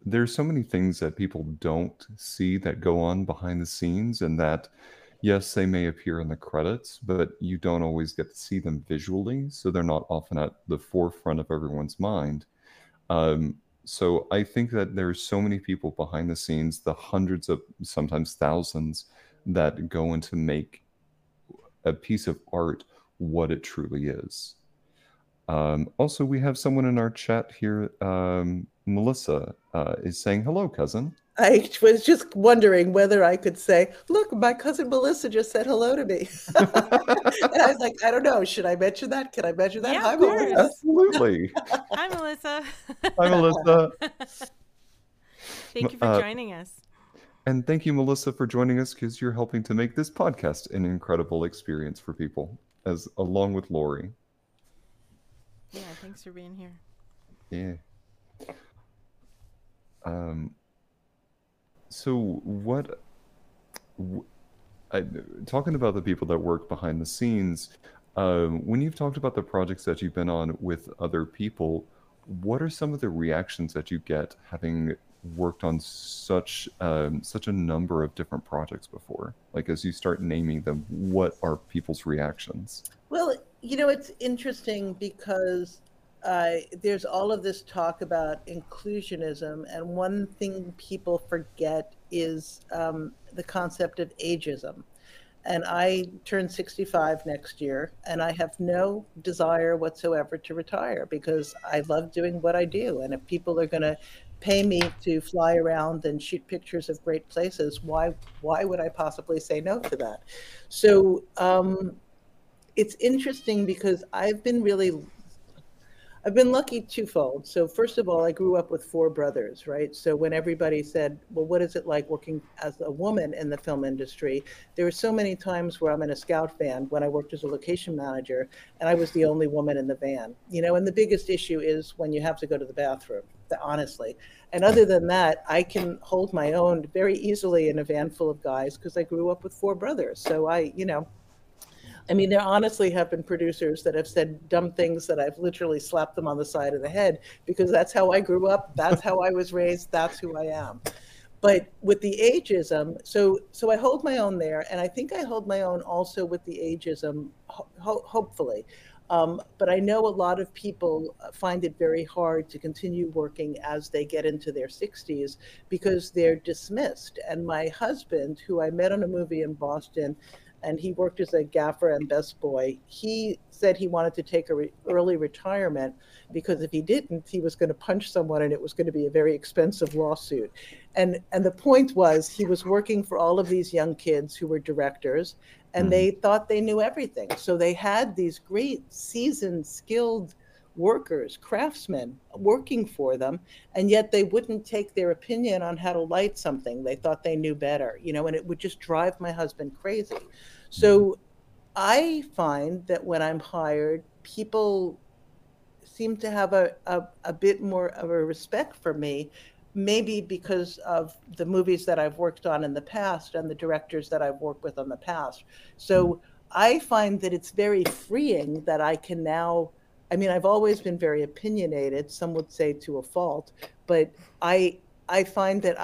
there's so many things that people don't see that go on behind the scenes, and that, yes, they may appear in the credits, but you don't always get to see them visually, so they're not often at the forefront of everyone's mind. Um, so I think that there's so many people behind the scenes, the hundreds of, sometimes thousands, that go into make a piece of art what it truly is. Also, we have someone in our chat here. Melissa is saying, hello, cousin. I was just wondering whether I could say, look, my cousin Melissa just said hello to me. And I was like, I don't know. Should I mention that? Can I mention that? Yeah, Hi, of Melissa. course. Absolutely. Hi, Melissa. Hi, Melissa. Thank you for joining us. And thank you, Melissa, for joining us, because you're helping to make this podcast an incredible experience for people, as along with Lori. Yeah, thanks for being here. Yeah. So what, talking about the people that work behind the scenes, when you've talked about the projects that you've been on with other people, what are some of the reactions that you get having worked on such a number of different projects before? Like, as you start naming them, what are people's reactions? Well, it's interesting because there's all of this talk about inclusionism, and one thing people forget is the concept of ageism. And I turn 65 next year, and I have no desire whatsoever to retire because I love doing what I do. And if people are going to pay me to fly around and shoot pictures of great places, why would I possibly say no to that? So it's interesting because I've been lucky twofold. So first of all, I grew up with four brothers, right? So when everybody said, well, what is it like working as a woman in the film industry? There were so many times where I'm in a scout van when I worked as a location manager, and I was the only woman in the van, and the biggest issue is when you have to go to the bathroom, honestly. And other than that, I can hold my own very easily in a van full of guys because I grew up with four brothers. So there honestly have been producers that have said dumb things that I've literally slapped them on the side of the head because that's how I grew up, that's how I was raised, that's who I am. But with the ageism, so I hold my own there, and I think I hold my own also with the ageism, hopefully. But I know a lot of people find it very hard to continue working as they get into their 60s because they're dismissed. And my husband, who I met on a movie in Boston, and he worked as a gaffer and best boy, he said he wanted to take early retirement because if he didn't, he was going to punch someone and it was going to be a very expensive lawsuit. And the point was, he was working for all of these young kids who were directors, and they thought they knew everything. So they had these great, seasoned, skilled workers, craftsmen working for them, and yet they wouldn't take their opinion on how to light something. They thought they knew better, and it would just drive my husband crazy. So I find that when I'm hired, people seem to have a bit more of a respect for me, maybe because of the movies that I've worked on in the past and the directors that I've worked with in the past. So I find that it's very freeing that I can now, I've always been very opinionated, some would say to a fault, but I find that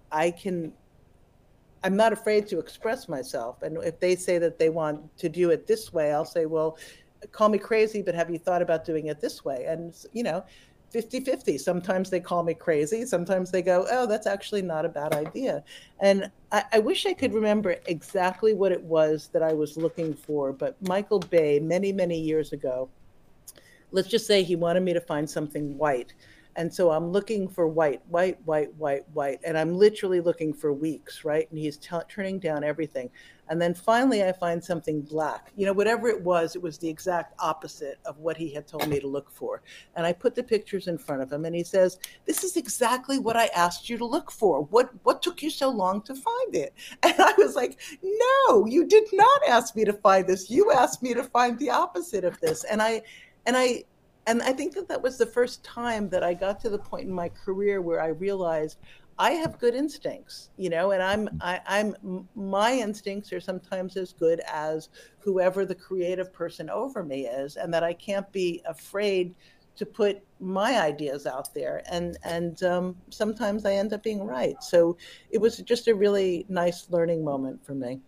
I'm not afraid to express myself. And if they say that they want to do it this way, I'll say, well, call me crazy, but have you thought about doing it this way? And, 50-50. Sometimes they call me crazy. Sometimes they go, oh, that's actually not a bad idea. And I wish I could remember exactly what it was that I was looking for. But Michael Bay, many, many years ago, let's just say he wanted me to find something white. And so I'm looking for white. And I'm literally looking for weeks, right? And he's turning down everything. And then finally I find something black. Whatever it was the exact opposite of what he had told me to look for. And I put the pictures in front of him and he says, this is exactly what I asked you to look for. What took you so long to find it? And I was like, no, you did not ask me to find this. You asked me to find the opposite of this. And I think that was the first time that I got to the point in my career where I realized I have good instincts, and my instincts are sometimes as good as whoever the creative person over me is, and that I can't be afraid to put my ideas out there, and sometimes I end up being right. So it was just a really nice learning moment for me.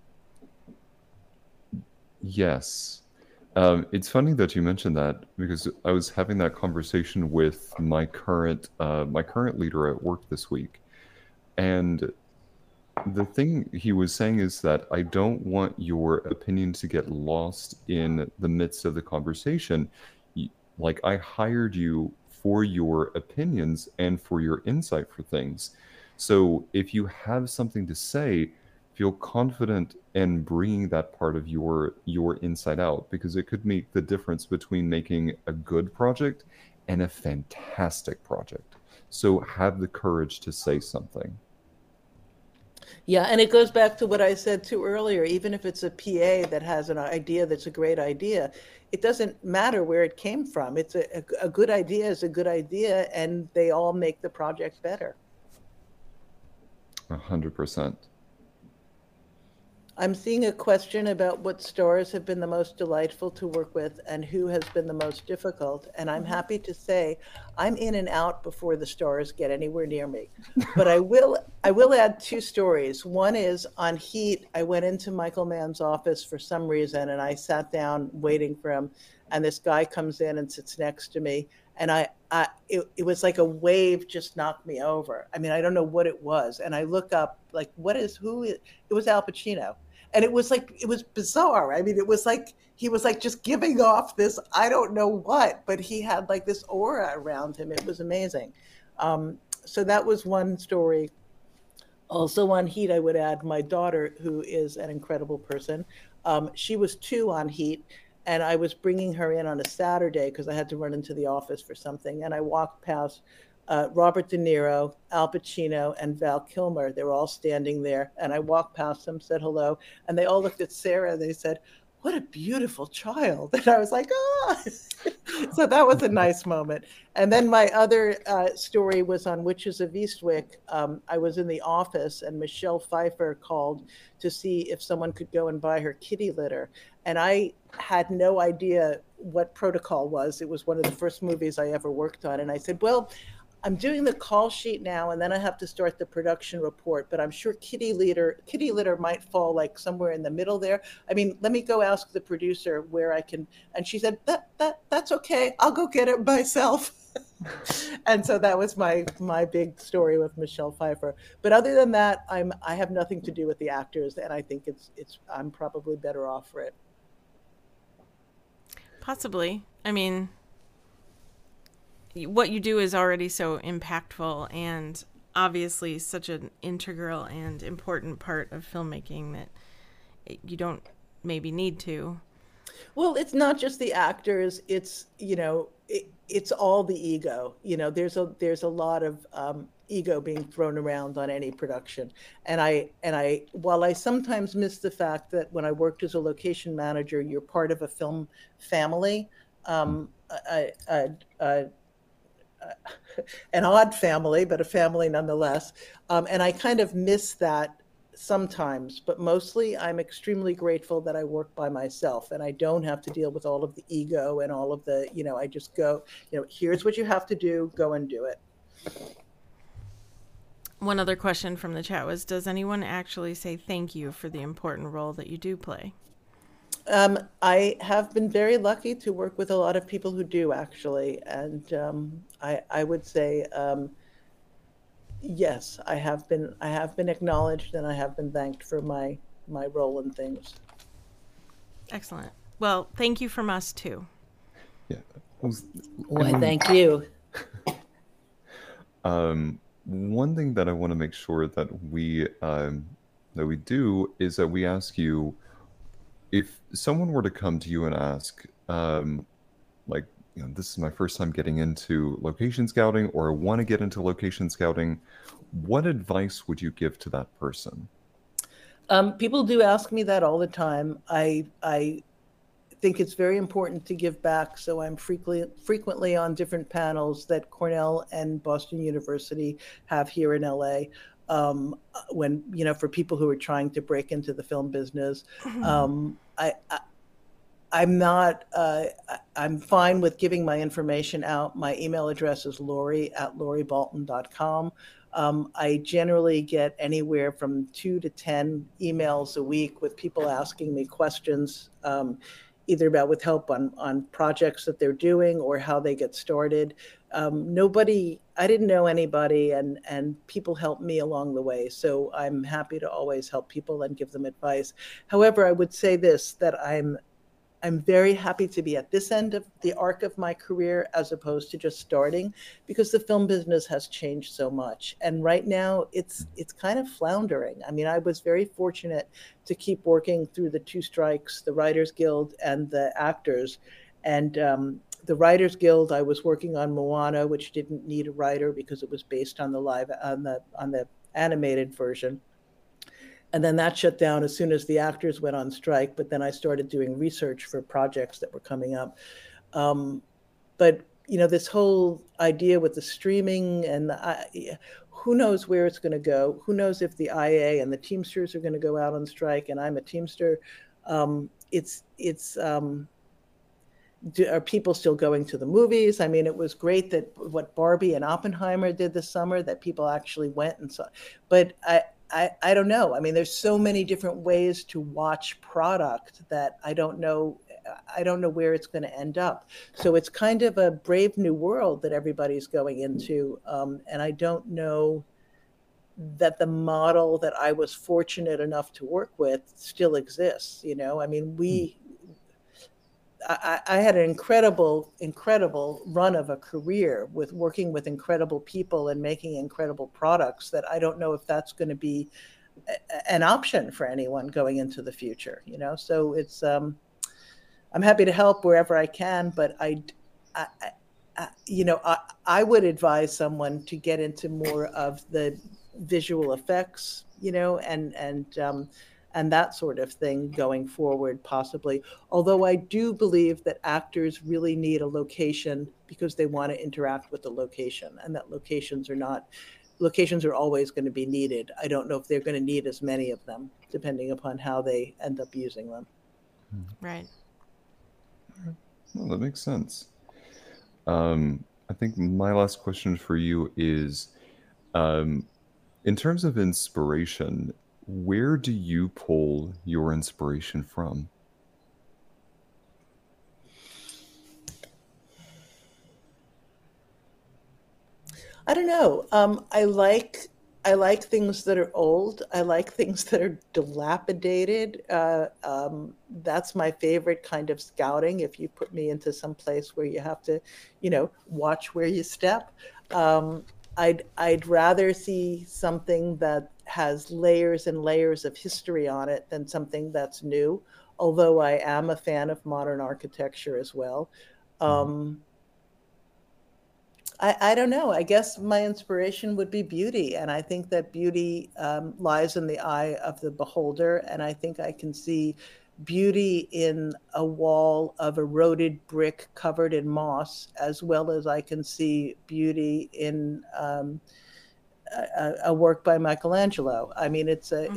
Yes. It's funny that you mentioned that because I was having that conversation with my current leader at work this week, and the thing he was saying is that I don't want your opinion to get lost in the midst of the conversation. Like, I hired you for your opinions and for your insight for things. So if you have something to say, feel confident in bringing that part of your insight out, because it could make the difference between making a good project and a fantastic project. So have the courage to say something. Yeah, and it goes back to what I said too earlier. Even if it's a PA that has an idea that's a great idea, it doesn't matter where it came from. It's a good idea is a good idea, and they all make the project better. 100%. I'm seeing a question about what stars have been the most delightful to work with and who has been the most difficult. And I'm happy to say I'm in and out before the stars get anywhere near me. But I will add two stories. One is on Heat. I went into Michael Mann's office for some reason, and I sat down waiting for him. And this guy comes in and sits next to me. And it was like a wave just knocked me over. I mean, I don't know what it was. And I look up, like, it was Al Pacino. And it was like, it was bizarre. I mean, it was like, he was like just giving off this, I don't know what, but he had like this aura around him. It was amazing. So that was one story. Also on Heat, I would add my daughter, who is an incredible person. She was 2 on Heat, and I was bringing her in on a Saturday because I had to run into the office for something. And I walked past Robert De Niro, Al Pacino, and Val Kilmer. They were all standing there. And I walked past them, said hello. And they all looked at Sarah. They said, "What a beautiful child." And I was like, "Ah." So that was a nice moment. And then my other story was on Witches of Eastwick. I was in the office, and Michelle Pfeiffer called to see if someone could go and buy her kitty litter. And I had no idea what protocol was. It was one of the first movies I ever worked on. And I said, "Well, I'm doing the call sheet now, and then I have to start the production report, but I'm sure kitty litter might fall like somewhere in the middle there. I mean, let me go ask the producer where I can." And she said, that's okay. I'll go get it myself." And so that was my big story with Michelle Pfeiffer. But other than that, I have nothing to do with the actors, and I think I'm probably better off for it. Possibly. I mean, what you do is already so impactful and obviously such an integral and important part of filmmaking that you don't maybe need to. Well, it's not just the actors. It's, it's all the ego. There's a lot of ego being thrown around on any production. And I while I sometimes miss the fact that when I worked as a location manager, you're part of a film family, an odd family, but a family nonetheless. And I kind of miss that sometimes, but mostly I'm extremely grateful that I work by myself and I don't have to deal with all of the ego and all of the, I just go, here's what you have to do, go and do it. One other question from the chat was, does anyone actually say thank you for the important role that you do play? I have been very lucky to work with a lot of people who do, actually. And I would say, yes, I have been acknowledged and I have been thanked for my role in things. Excellent. Well, thank you from us too. Yeah. Why, thank you. One thing that I want to make sure that we do is that we ask you, if someone were to come to you and ask, this is my first time getting into location scouting, or I want to get into location scouting, what advice would you give to that person? People do ask me that all the time. I think it's very important to give back. So I'm frequently on different panels that Cornell and Boston University have here in LA. When, for people who are trying to break into the film business, I'm not, I'm fine with giving my information out. My email address is lori@loribalton.com. I generally get anywhere from 2 to 10 emails a week with people asking me questions, either about with help on projects that they're doing or how they get started. I didn't know anybody, and people helped me along the way. So I'm happy to always help people and give them advice. However, I would say this, that I'm very happy to be at this end of the arc of my career as opposed to just starting, because the film business has changed so much. And right now it's kind of floundering. I mean, I was very fortunate to keep working through the two strikes, the Writers Guild and the actors. And the Writers Guild, I was working on Moana, which didn't need a writer because it was based on the animated version. And then that shut down as soon as the actors went on strike. But then I started doing research for projects that were coming up. But this whole idea with the streaming and who knows where it's going to go? Who knows if the IA and the Teamsters are going to go out on strike? And I'm a Teamster. Are people still going to the movies? I mean, it was great that what Barbie and Oppenheimer did this summer, that people actually went and saw. But I don't know. I mean, there's so many different ways to watch product that I don't know where it's going to end up. So it's kind of a brave new world that everybody's going into. And I don't know that the model that I was fortunate enough to work with still exists. I mean, I had an incredible run of a career with working with incredible people and making incredible products that I don't know if that's going to be an option for anyone going into the future, So it's, I'm happy to help wherever I can, but I would advise someone to get into more of the visual effects, and that sort of thing going forward, possibly. Although I do believe that actors really need a location because they want to interact with the location, and that locations are always going to be needed. I don't know if they're going to need as many of them, depending upon how they end up using them. Right. Well, that makes sense. I think my last question for you is, in terms of inspiration, where do you pull your inspiration from? I don't know. I like things that are old. I like things that are dilapidated. That's my favorite kind of scouting. If you put me into some place where you have to, watch where you step. I'd rather see something that has layers and layers of history on it than something that's new, although I am a fan of modern architecture as well. I don't know. I guess my inspiration would be beauty. And I think that beauty lies in the eye of the beholder. And I think I can see beauty in a wall of eroded brick covered in moss, as well as I can see beauty in a work by Michelangelo. I mean,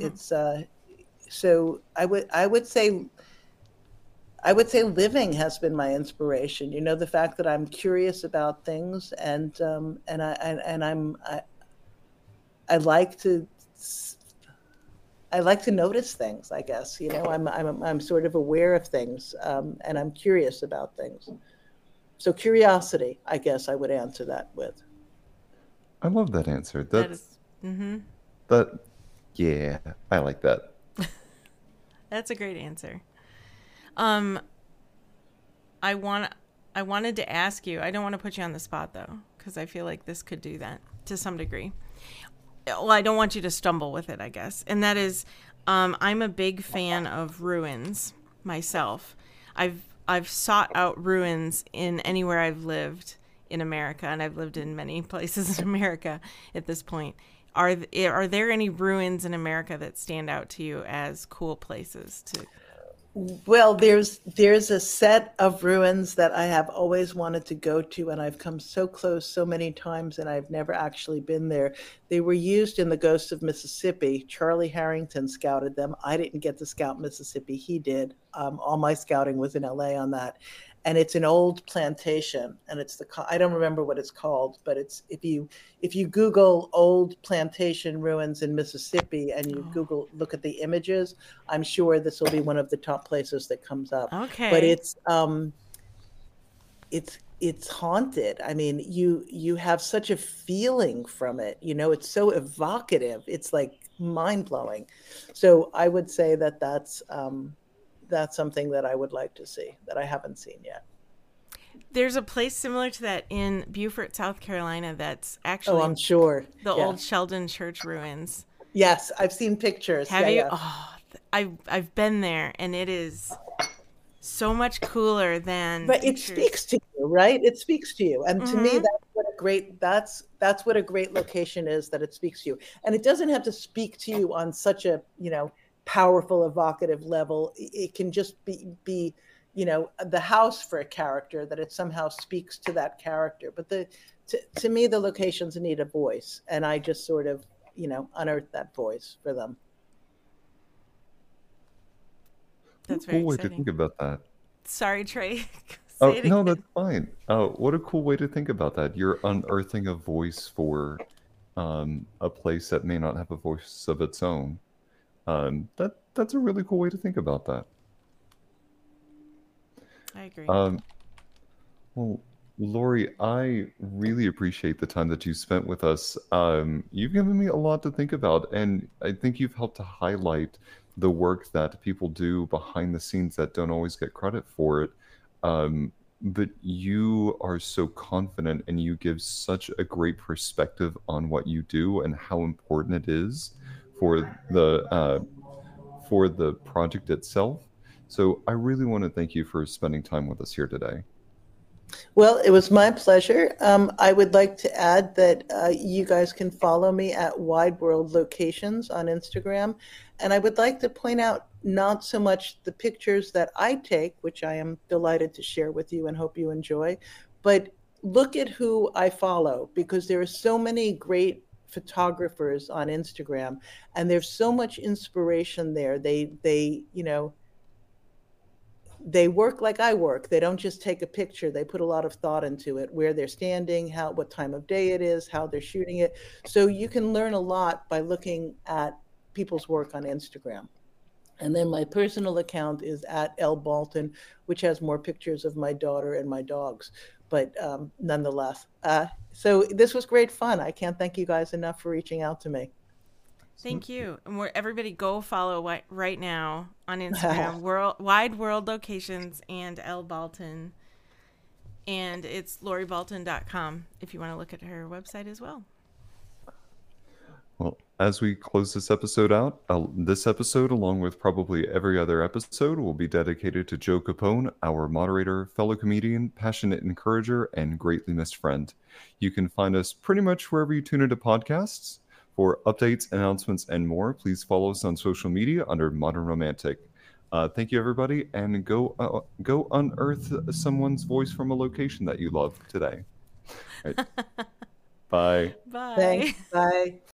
so I would say living has been my inspiration. The fact that I'm curious about things, and I like to notice things. I guess I'm sort of aware of things, and I'm curious about things. So curiosity, I guess I would answer that with. I love that answer. Yeah, I like that. That's a great answer. I wanted to ask you, I don't want to put you on the spot though, because I feel like this could do that to some degree. Well, I don't want you to stumble with it, I guess. And that is, I'm a big fan of ruins myself. I've sought out ruins in anywhere I've lived in America, and I've lived in many places in America at this point. Are there any ruins in America that stand out to you as cool places to? Well, there's a set of ruins that I have always wanted to go to, and I've come so close so many times, and I've never actually been there. They were used in The Ghost of Mississippi. Charlie Harrington scouted them. I didn't get to scout Mississippi. He did. All my scouting was in LA on that. and it's an old plantation, and I don't remember what it's called, but it's if you Google old plantation ruins in Mississippi and you Oh, Google look at the images, I'm sure this will be one of the top places that comes up. But okay. it's haunted. I mean, you have such a feeling from it. It's so evocative. It's like mind blowing. So I would say that that's something that I would like to see that I haven't seen yet. There's a place similar to that in Beaufort, South Carolina, that's Oh, actually I'm sure. the Yeah. old Sheldon Church ruins. Yes, I've seen pictures. Have Yeah, you? yeah. Oh, I've been there, and it is so much cooler than But it pictures. speaks to you, right? It speaks to you. And to me, Mm-hmm. that's what a great location is, that it speaks to you. And it doesn't have to speak to you on such a, powerful, evocative level. It can just be, the house for a character, that it somehow speaks to that character. But to me, the locations need a voice. And I just sort of, unearth that voice for them. What a That's very cool way to exciting. think about that. Sorry, Trey. Say Oh, it no, again. that's fine. What a cool way to think about that. You're unearthing a voice for a place that may not have a voice of its own. That's a really cool way to think about that. I agree. Um, well, Lori, I really appreciate the time that you spent with us. You've given me a lot to think about, and I think you've helped to highlight the work that people do behind the scenes that don't always get credit for it. Um, but you are so confident, and you give such a great perspective on what you do and how important it is for the project itself. So I really want to thank you for spending time with us here today. Well, it was my pleasure. I would like to add that you guys can follow me at Wide World Locations on Instagram. And I would like to point out not so much the pictures that I take, which I am delighted to share with you and hope you enjoy, but look at who I follow, because there are so many great photographers on Instagram, and there's so much inspiration there. They work like I work. They don't just take a picture. They put a lot of thought into it, where they're standing, what time of day it is, how they're shooting it. So you can learn a lot by looking at people's work on Instagram. And then my personal account is at L Balton, which has more pictures of my daughter and my dogs. But nonetheless, so this was great fun. I can't thank you guys enough for reaching out to me. Thank you. And where everybody go follow right now on Instagram, Wide World Locations and L Balton. And it's loribalton.com if you want to look at her website as well. Well, as we close this episode out, this episode, along with probably every other episode, will be dedicated to Joe Capone, our moderator, fellow comedian, passionate encourager, and greatly missed friend. You can find us pretty much wherever you tune into podcasts. For updates, announcements, and more, please follow us on social media under Modern Romantic. Thank you, everybody, and go unearth someone's voice from a location that you love today. All right. Bye. Thanks. Bye. Bye.